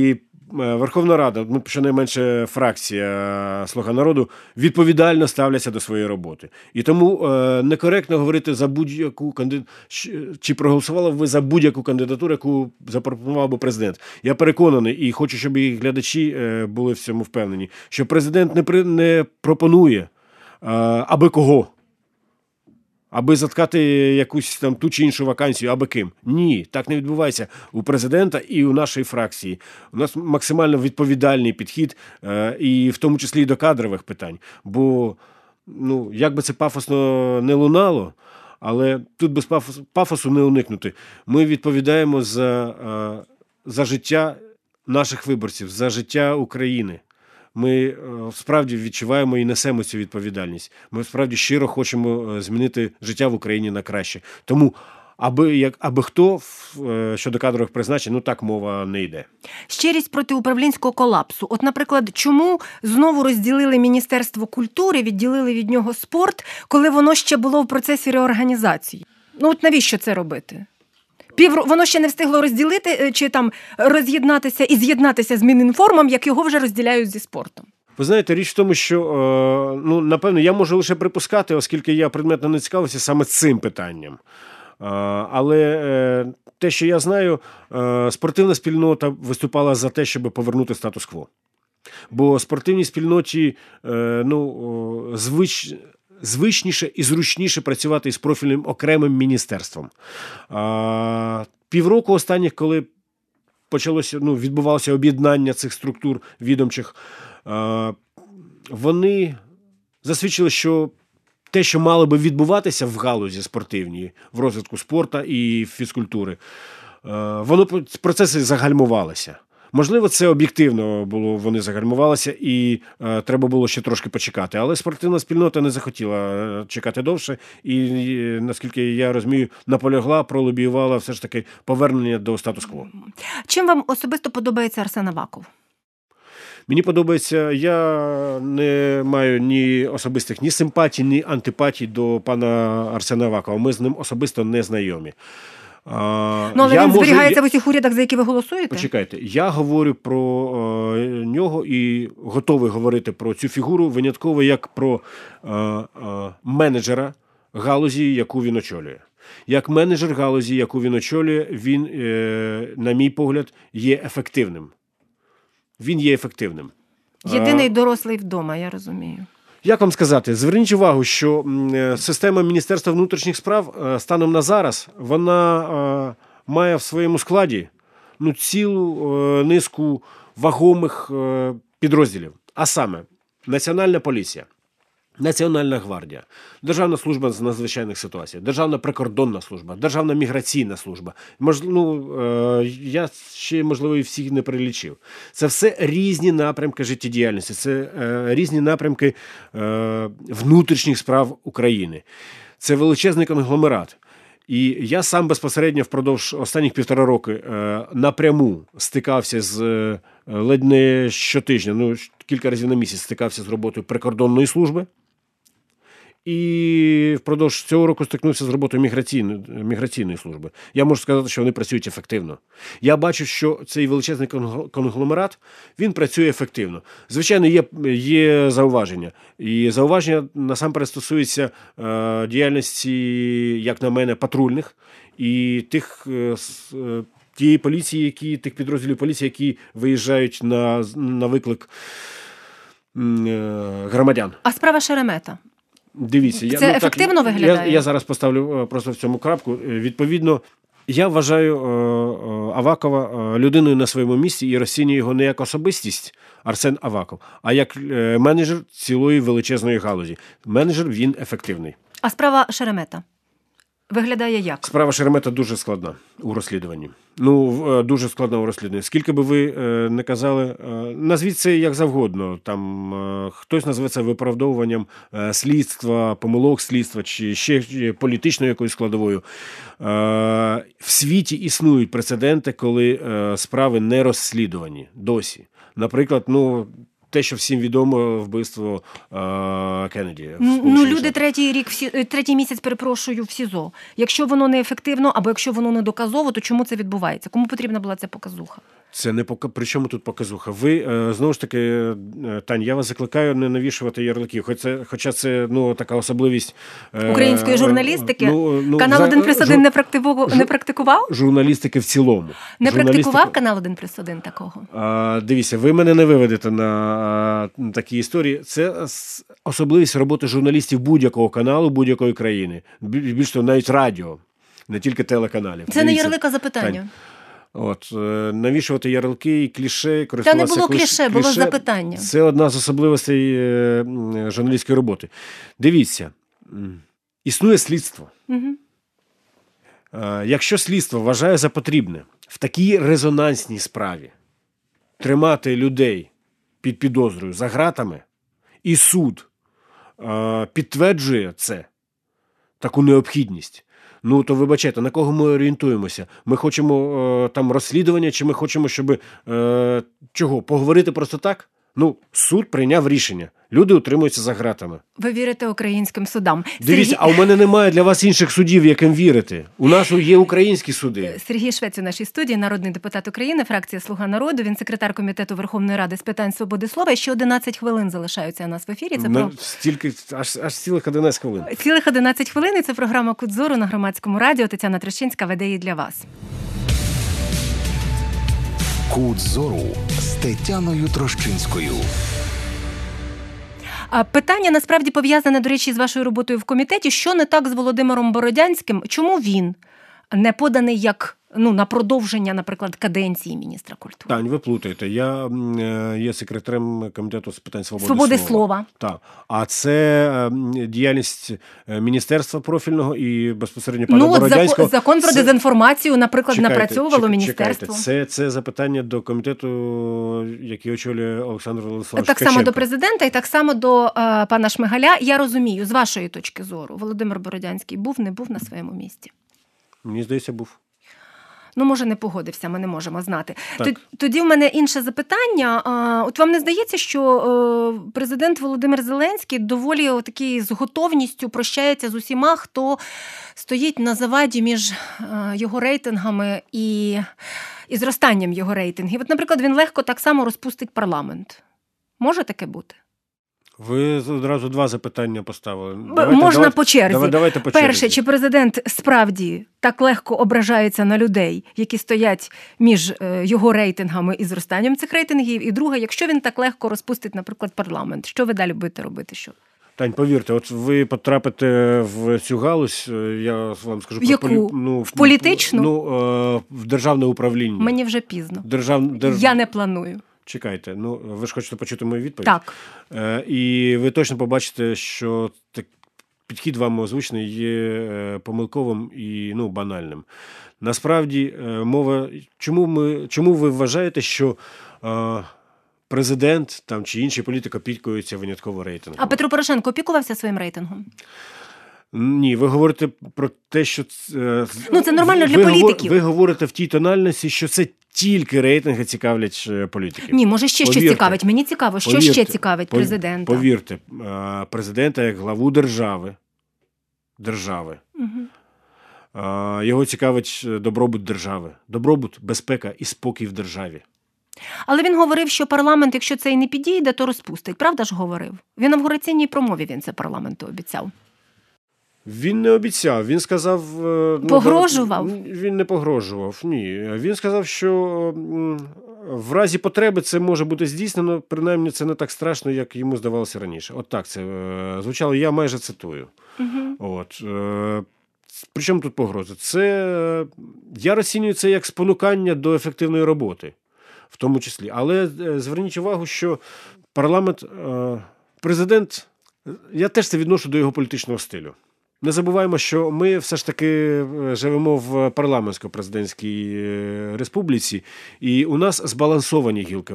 Верховна Рада, щонайменше фракція «Слуга народу», відповідально ставляться до своєї роботи. І тому некоректно говорити за будь-яку чи проголосували б ви за будь-яку кандидатуру, яку запропонував би президент. Я переконаний і хочу, щоб і глядачі були в цьому впевнені, що президент не пропонує аби кого. Аби заткати якусь там ту чи іншу вакансію, аби ким. Ні, так не відбувається у президента і у нашої фракції. У нас максимально відповідальний підхід, і в тому числі і до кадрових питань. Бо, як би це пафосно не лунало, але тут без пафосу не уникнути. Ми відповідаємо за життя наших виборців, за життя України. Ми справді відчуваємо і несемо цю відповідальність. Ми справді щиро хочемо змінити життя в Україні на краще. Тому, аби хто щодо кадрових призначень, так мова не йде. Щирість проти управлінського колапсу. От, наприклад, чому знову розділили Міністерство культури, відділили від нього спорт, коли воно ще було в процесі реорганізації? Навіщо це робити? Воно ще не встигло розділити чи там роз'єднатися і з'єднатися з Мінінформом, як його вже розділяють зі спортом. Ви знаєте, річ в тому, що, напевно, я можу лише припускати, оскільки я предметно не цікавився саме цим питанням. Але те, що я знаю, спортивна спільнота виступала за те, щоб повернути статус-кво. Бо спортивній спільноті звичніше і зручніше працювати із профільним окремим міністерством. Півроку останніх, коли відбувалося об'єднання цих структур відомчих, вони засвідчили, що те, що мало би відбуватися в галузі спортивній, в розвитку спорту і фізкультури, процеси загальмувалися. Можливо, це об'єктивно було, вони загальмувалися і треба було ще трошки почекати. Але спортивна спільнота не захотіла чекати довше і, наскільки я розумію, наполягла, пролобіювала все ж таки повернення до статус-кво. Чим вам особисто подобається Арсен Аваков? Мені подобається, я не маю ні особистих ні симпатій, ні антипатій до пана Арсена Авакова. Ми з ним особисто не знайомі. Але він зберігається в усіх урядах, за які ви голосуєте? Почекайте, я говорю про нього і готовий говорити про цю фігуру винятково як про менеджера галузі, яку він очолює. Як менеджер галузі, яку він очолює, він, на мій погляд, є ефективним. Він є ефективним. Єдиний дорослий вдома, я розумію. Як вам сказати, зверніть увагу, що система Міністерства внутрішніх справ станом на зараз, вона має в своєму складі цілу низку вагомих підрозділів. А саме, Національна поліція, Національна гвардія, Державна служба з надзвичайних ситуацій, Державна прикордонна служба, Державна міграційна служба. Я ще, можливо, і всіх не перелічив. Це все різні напрямки життєдіяльності, це різні напрямки внутрішніх справ України. Це величезний конгломерат. І я сам безпосередньо впродовж останніх 1,5 роки напряму стикався з ледь не щотижня, кілька разів на місяць стикався з роботою прикордонної служби. І впродовж цього року стикнувся з роботою міграційної служби. Я можу сказати, що вони працюють ефективно. Я бачу, що цей величезний конгломерат, він працює ефективно. Звичайно, є зауваження. І зауваження насамперед стосуються діяльності, як на мене, патрульних і тієї поліції, тих підрозділів поліції, які виїжджають на виклик громадян. А справа Шеремета? Дивіться, це ефективно виглядає? Я зараз поставлю просто в цьому крапку. Відповідно, я вважаю Авакова людиною на своєму місці і розцінюю його не як особистість Арсен Аваков, а як менеджер цілої величезної галузі. Менеджер, він ефективний. А справа Шеремета виглядає як? Справа Шеремета дуже складна у розслідуванні. Дуже складна у розслідуванні. Скільки би ви не казали, назвіть це як завгодно. Там хтось назве це виправдовуванням слідства, помилок слідства чи ще політичною якоюсь складовою. В світі існують прецеденти, коли справи не розслідувані досі. Наприклад, те, що всім відомо, вбивство Кеннеді. Люди третій місяць, перепрошую, в СІЗО. Якщо воно не ефективно, або якщо воно не доказово, то чому це відбувається? Кому потрібна була ця показуха? Це не при чому тут показуха? Ви, знову ж таки, Тань, я вас закликаю не навішувати ярликів, хоча це така особливість української журналістики. Канал 1+1 не практикував? Журналістики в цілому. Не практикував канал 1+1 такого? Дивіться, ви мене не виведете на такі історії. Це особливість роботи журналістів будь-якого каналу, будь-якої країни. Більш того, навіть радіо, не тільки телеканалів. Це не ярлик, а запитання. Тань. Навішувати ярлики і кліше, Та не було кліше, було запитання. Це одна з особливостей журналістської роботи. Дивіться, існує слідство. Угу. Якщо слідство вважає за потрібне в такій резонансній справі тримати людей під підозрою за ґратами, і суд підтверджує це, таку необхідність, то вибачайте, на кого ми орієнтуємося? Ми хочемо там розслідування, чи ми хочемо, щоб поговорити просто так? Суд прийняв рішення. Люди утримуються за ґратами. Ви вірите українським судам. Дивіться, а у мене немає для вас інших судів, яким вірити. У нас є українські суди. Сергій Швець у нашій студії, народний депутат України, фракція «Слуга народу». Він секретар Комітету Верховної Ради з питань свободи слова. Ще 11 хвилин залишаються у нас в ефірі. Аж цілих 11 хвилин. Цілих 11 хвилин, і це програма «Кут зору» на Громадському радіо. Тетяна Трещинська веде її для вас. Кут зору з Тетяною Трощинською. Питання насправді пов'язане, до речі, з вашою роботою в комітеті. Що не так з Володимиром Бородянським? Чому він не поданий як на продовження, наприклад, каденції міністра культури? Тань, ви плутаєте. Я є секретарем Комітету з питань свободи слова. Так. А це діяльність міністерства профільного і безпосередньо пана Бородянського. Закон про дезінформацію, наприклад, напрацьовувало міністерство. Це запитання до комітету, який очолює Олександр Владиславович Так Ткаченко. само до президента і так само до пана Шмигаля. Я розумію, з вашої точки зору, Володимир Бородянський не був на своєму місці? Мені здається, був. Може, не погодився, ми не можемо знати. Тоді в мене інше запитання. От вам не здається, що президент Володимир Зеленський доволі з готовністю прощається з усіма, хто стоїть на заваді між його рейтингами і зростанням його рейтингів? От, наприклад, він легко так само розпустить парламент. Може таке бути? Ви одразу два запитання поставили. Можна по черзі. Давайте по черзі. Перше, чи президент справді так легко ображається на людей, які стоять між його рейтингами і зростанням цих рейтингів? І друге, якщо він так легко розпустить, наприклад, парламент, що ви далі будете робити? Тань, повірте, от ви потрапите в цю галузь, я вам скажу... В яку? В політичну? В державне управління. Мені вже пізно. Я не планую. Чекайте, ви ж хочете почути мою відповідь? Так. І ви точно побачите, що підхід вам озвучений є помилковим і банальним. Насправді, мова... Чому ви вважаєте, що президент чи інший політик опікується винятково рейтингом? А Петро Порошенко опікувався своїм рейтингом? Ні, ви говорите про те, що... це нормально для політиків. Ви говорите в тій тональності, що це тільки рейтинги цікавлять політиків. Ні, може ще щось цікавить. Мені цікаво, що ще цікавить президента. Повірте, президента як главу держави, його цікавить добробут держави. Добробут, безпека і спокій в державі. Але він говорив, що парламент, якщо це і не підійде, то розпустить. Правда ж говорив? В інавгураційній промові він це парламенту обіцяв. Він не обіцяв, він сказав... Погрожував? Він не погрожував, ні. Він сказав, що в разі потреби це може бути здійснено, принаймні це не так страшно, як йому здавалося раніше. От так це звучало, я майже цитую. Угу. Причому тут погроза? Я розцінюю це як спонукання до ефективної роботи, в тому числі. Але зверніть увагу, що президент, я теж це відношу до його політичного стилю. Не забуваємо, що ми все ж таки живемо в парламентсько-президентській республіці, і у нас збалансовані гілки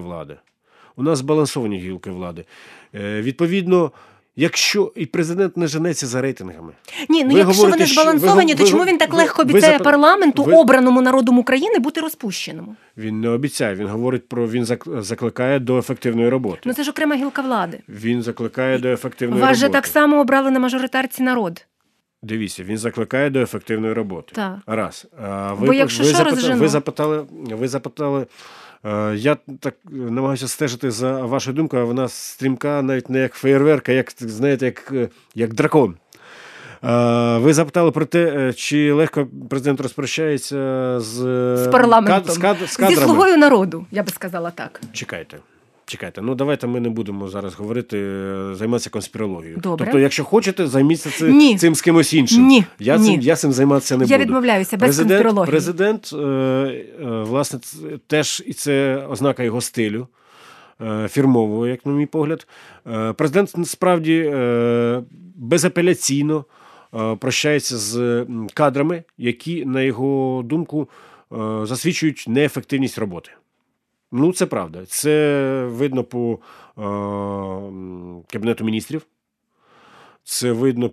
влади. Відповідно, якщо і президент не женеться за рейтингами. Ні, якщо вони збалансовані, то чому він так легко обіцяє парламенту, обраному народом України, бути розпущеному? Він не обіцяє, він закликає до ефективної роботи. Це ж окрема гілка влади. Він закликає до ефективної роботи. Вас же так само обрали на мажоритарці народ. Дивіться, він закликає до ефективної роботи. Так. Раз. Бо якщо ви запитали Я так намагаюся стежити за вашою думкою, а вона стрімка навіть не як феєрверк, а як, знаєте, як дракон. Ви запитали про те, чи легко президент розпрощається з парламентом. з кадрами. Зі слугою народу, я би сказала так. Чекайте. Ну давайте ми не будемо зараз говорити, займатися конспірологією. Добре. Тобто, якщо хочете, займіться цим з кимось іншим. Ні. Я цим займатися не буду. Я відмовляюся, без конспірології. Президент, власне, теж, і це ознака його стилю, фірмового, як на мій погляд. Президент, справді, безапеляційно прощається з кадрами, які, на його думку, засвідчують неефективність роботи. Ну, це правда. Це видно по Кабінету міністрів. Це видно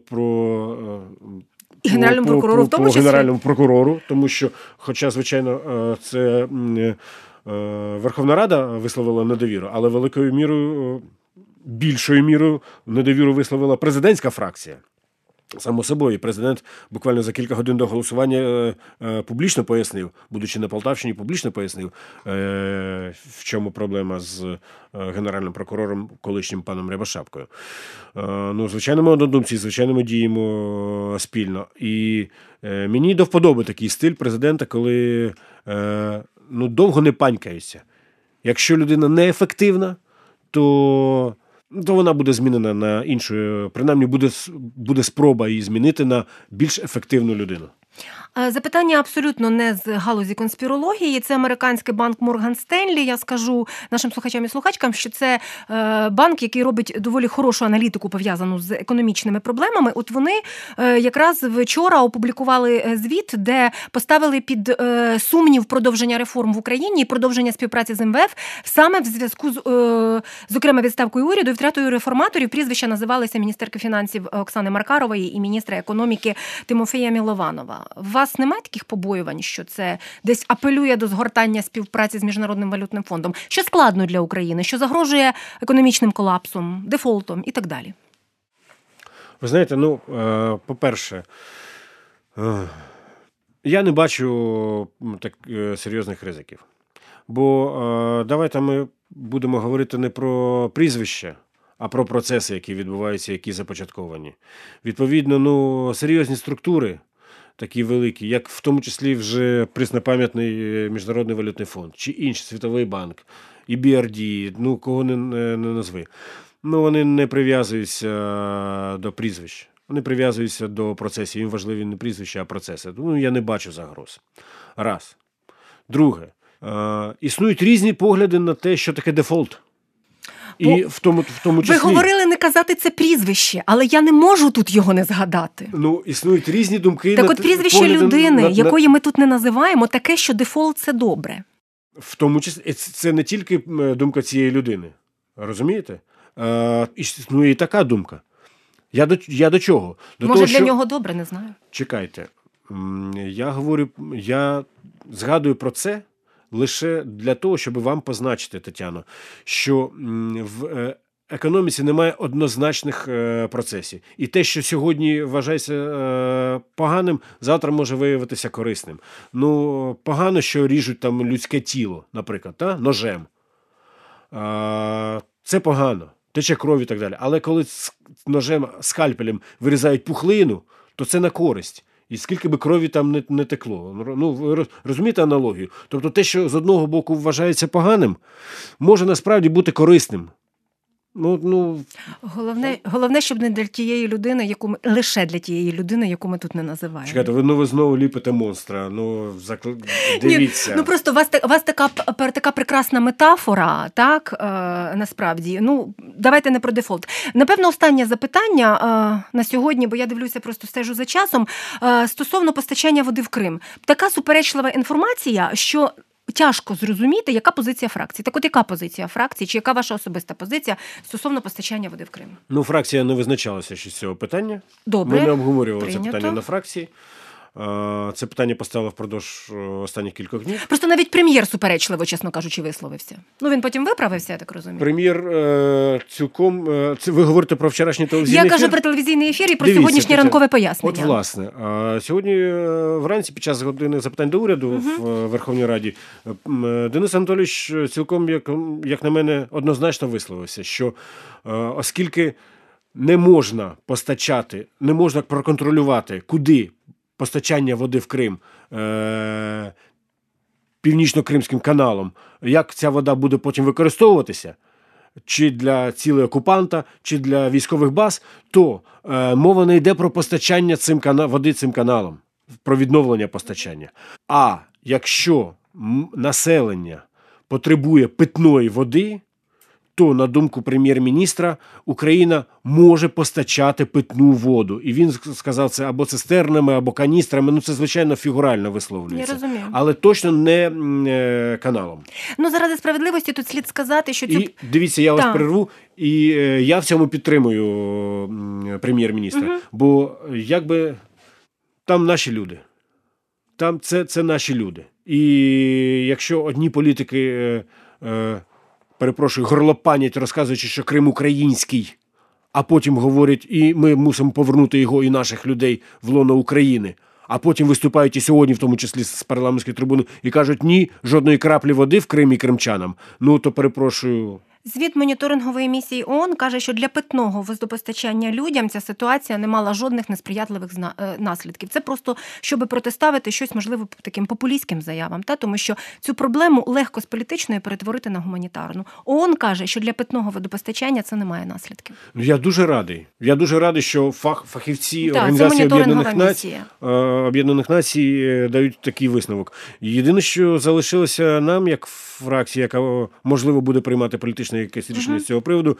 І Генеральному прокурору в тому числі? Генеральному прокурору, тому що, хоча, звичайно, це Верховна Рада висловила недовіру, але більшою мірою недовіру висловила президентська фракція. Само собою, президент буквально за кілька годин до голосування публічно пояснив, будучи на Полтавщині, публічно пояснив, в чому проблема з генеральним прокурором, колишнім паном Рябошапкою. Ну, звичайно, ми однодумці, звичайно, ми діємо спільно. І мені до вподоби такий стиль президента, коли довго не панькаються. Якщо людина неефективна, то вона буде змінена на іншу, принаймні буде спроба її змінити на більш ефективну людину. Запитання абсолютно не з галузі конспірології. Це американський банк Морган Стенлі. Я скажу нашим слухачам і слухачкам, що це банк, який робить доволі хорошу аналітику, пов'язану з економічними проблемами. От вони якраз вчора опублікували звіт, де поставили під сумнів продовження реформ в Україні і продовження співпраці з МВФ саме в зв'язку з, зокрема, відставкою уряду і втратою реформаторів. Прізвища називалися міністерки фінансів Оксани Маркарової і міністра економіки Тимофія Мілованова. У вас немає таких побоювань, що це десь апелює до згортання співпраці з Міжнародним валютним фондом? Що складно для України, що загрожує економічним колапсом, дефолтом і так далі? Ви знаєте, по-перше, я не бачу так серйозних ризиків. Бо давайте ми будемо говорити не про прізвища, а про процеси, які відбуваються, які започатковані. Відповідно, серйозні структури, такі великі, як в тому числі вже преснопам'ятний Міжнародний валютний фонд, чи інший Світовий банк, і BRD, кого не назви. Вони не прив'язуються до прізвищ. Вони прив'язуються до процесів. Їм важливі не прізвища, а процеси. Я не бачу загроз. Раз. Друге. Існують різні погляди на те, що таке дефолт. І в тому числі... Ви говорили не казати це прізвище, але я не можу тут його не згадати. Існують різні думки. Так от прізвище людини, якої ми тут не називаємо, таке, що дефолт – це добре. В тому числі, це не тільки думка цієї людини. Розумієте? Існує і така думка. Я до чого? Може, для нього добре, не знаю. Чекайте. Я згадую про це лише для того, щоб вам позначити, Тетяно, що в економіці немає однозначних процесів. І те, що сьогодні вважається поганим, завтра може виявитися корисним. Погано, що ріжуть там людське тіло, наприклад, ножем. Це погано. Тече кров і так далі. Але коли ножем, скальпелем вирізають пухлину, то це на користь. І скільки би крові там не текло. Ви розумієте аналогію? Тобто те, що з одного боку вважається поганим, може насправді бути корисним. Головне, щоб не для тієї людини, лише для тієї людини, яку ми тут не називаємо. Чекайте, ви знову ліпите монстра. Дивіться. Просто у вас така прекрасна метафора, так, насправді. Давайте не про дефолт. Напевно, останнє запитання на сьогодні, бо я дивлюся, просто стежу за часом, стосовно постачання води в Крим. Така суперечлива інформація, що тяжко зрозуміти, яка позиція фракції. Так от, яка позиція фракції, чи яка ваша особиста позиція стосовно постачання води в Крим? Фракція не визначалася ще з цього питання. Добре. Ми не обговорювали це питання на фракції. Це питання поставило впродовж останніх кількох днів. Просто навіть прем'єр суперечливо, чесно кажучи, висловився. Ну, він потім виправився, я так розумію. Прем'єр цілком... Це ви говорите про вчорашній телевізійний ефір? Я кажу про телевізійний ефір і про Дивіться, сьогоднішнє ранкове пояснення. От, власне, сьогодні вранці під час години запитань до уряду в Верховній Раді Денис Анатолійович цілком, як на мене, однозначно висловився, що оскільки не можна постачати, не можна проконтролювати, куди постачання води в Крим Північно-Кримським каналом, як ця вода буде потім використовуватися, чи для цілей окупанта, чи для військових баз, то мова не йде про постачання води цим каналом, про відновлення постачання. А якщо населення потребує питної води, то, на думку прем'єр-міністра, Україна може постачати питну воду. І він сказав це або цистернами, або каністрами. Ну, це, звичайно, фігурально висловлюється. Я розумію. Але точно не каналом. Ну, заради справедливості тут слід сказати, що... І, дивіться, я вас перерву, і я в цьому підтримую прем'єр-міністра. Бо, якби, там наші люди. Там це наші люди. І якщо одні політики... перепрошую, горлопанять, розказуючи, що Крим український, а потім говорять, і ми мусимо повернути його і наших людей в лоно України, а потім виступають і сьогодні, в тому числі з парламентської трибуни, і кажуть, ні, жодної краплі води в Кримі кримчанам. Ну, то перепрошую... Звіт моніторингової місії ООН каже, що для питного водопостачання людям ця ситуація не мала жодних несприятливих наслідків. Це просто, щоб протиставити щось, можливо, таким популістським заявам, тому що цю проблему легко з політичної перетворити на гуманітарну. ООН каже, що для питного водопостачання це не має наслідків. Я дуже радий. Я дуже радий, що фахівці Організації Об'єднаних Націй дають такий висновок. Єдине, що залишилося нам, як фракції, яка, можливо, буде приймати політичне якесь рішення з цього приводу,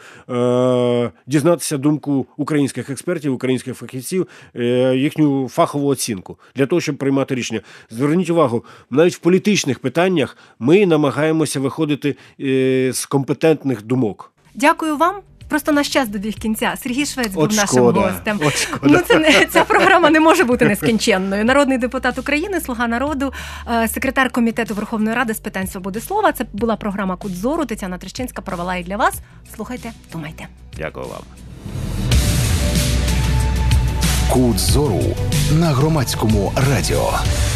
дізнатися думку українських експертів, українських фахівців, їхню фахову оцінку для того, щоб приймати рішення. Зверніть увагу, навіть в політичних питаннях ми намагаємося виходити з компетентних думок. Дякую вам. Просто наш час добіг кінця. Сергій Швець був нашим гостем. Ну, ця програма не може бути нескінченною. Народний депутат України, Слуга народу, секретар Комітету Верховної Ради з питань свободи слова. Це була програма «Кут зору». Тетяна Трещинська провела і для вас. Слухайте, думайте. Дякую вам. Кут зору на Громадському радіо.